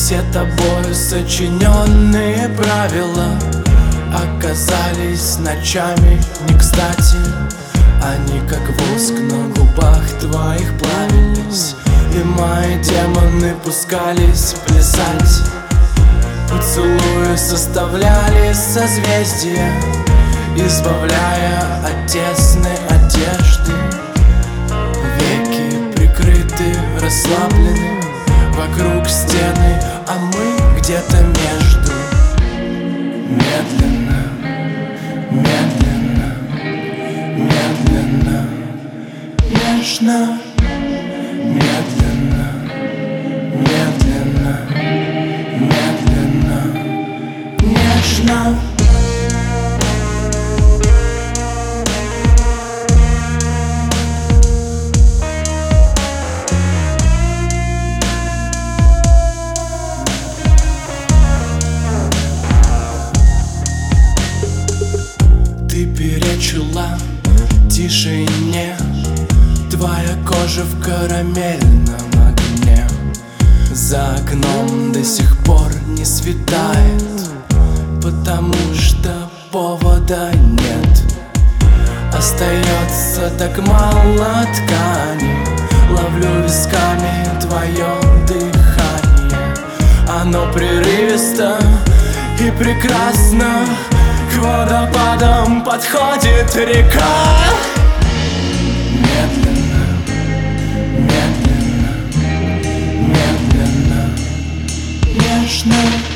Все тобою сочиненные правила оказались ночами не кстати. Они как воск на губах твоих плавились, и мои демоны пускались плясать. Поцелуи составляли созвездия, избавляя от тесной одежды. Веки прикрыты, расслаблены, вокруг стены, а мы где-то между. Медленно, медленно, медленно, нежно. Медленно, медленно, медленно, нежно. Ты перечила тишине, твоя кожа в карамельном огне. За окном до сих пор не светает, потому что повода нет. Остается так мало ткани, ловлю висками твое дыхание. Оно прерывисто и прекрасно, к водопадам подходит река. Медленно, медленно, медленно, нежно.